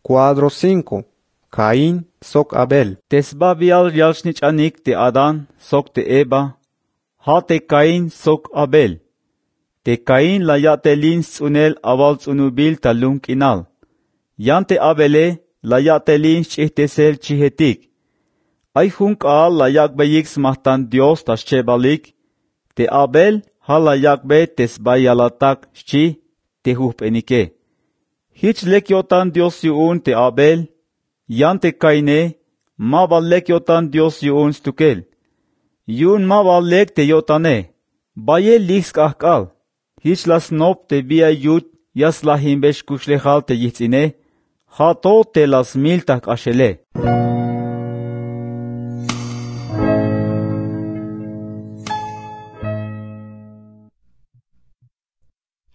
Cuadro 5. Caín soc Abel. Tesba vial yalshnich anik te Adán soc te Eva. Ha te Caín soc Abel. Te Caín la ya te lins unel aval unubil talunk inal. Yan te Abele la ya te lins chihtesel chihetik. Ay hunk al la yak beyix mahtan Dios tas chebalik. Te Abel ha la yak be tesba yalatak chi te hupenike. Hiç lekyotan Dios yuun te Abel. Yan te Caine ma ballek yotan Dios yuun stukel. Yun ma ballek te yotane. Baye liks kahkal. Hiç las nop te bia yut yas lahimbesh kushlehal te yitzine. Ha to te las miltak ashele.